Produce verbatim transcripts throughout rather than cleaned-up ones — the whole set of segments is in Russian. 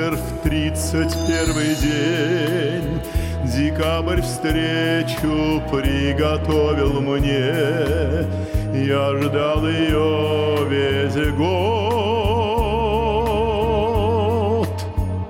вечер в тридцать первый день декабрь встречу приготовил мне. Я ждал ее весь год.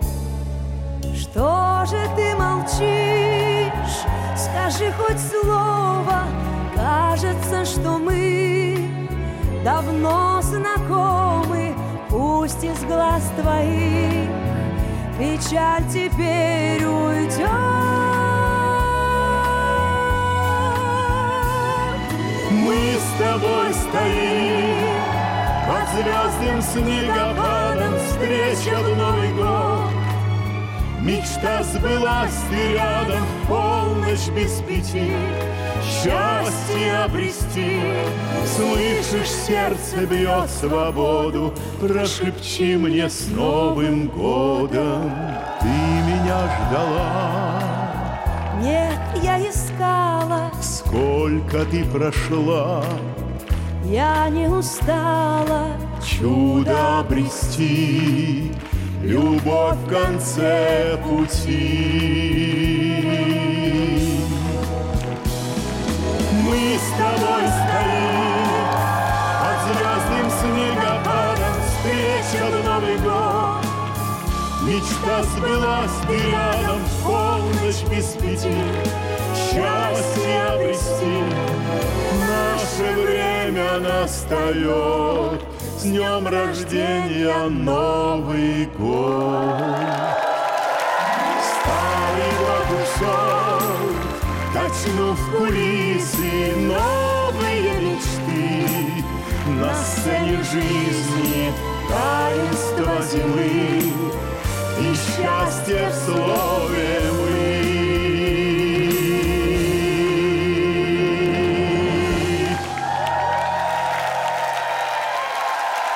Что же ты молчишь? Скажи хоть слово. Кажется, что мы давно знакомы. Пусть из глаз твоих печаль теперь уйдет. Мы с тобой стоим под звездным снегопадом, встреча в Новый год. Мечта сбылась, ты рядом, полночь без пяти, счастье обрести. Слышишь, сердце бьет свободу, прошепчи мне с Новым годом. Ты меня ждала? Нет, я искала. Сколько ты прошла? Я не устала чудо обрести, любовь в конце пути. Мы с тобой стоим под звездным снегопадом, встреча в Новый год. Мечта сбылась, ты рядом, полночь без пяти, счастье обрести. Наше время настает, с днем рождения Новый год. Старый год ушел, качнув кулисы, новые мечты. На сцене жизни таинство зимы и счастье в слове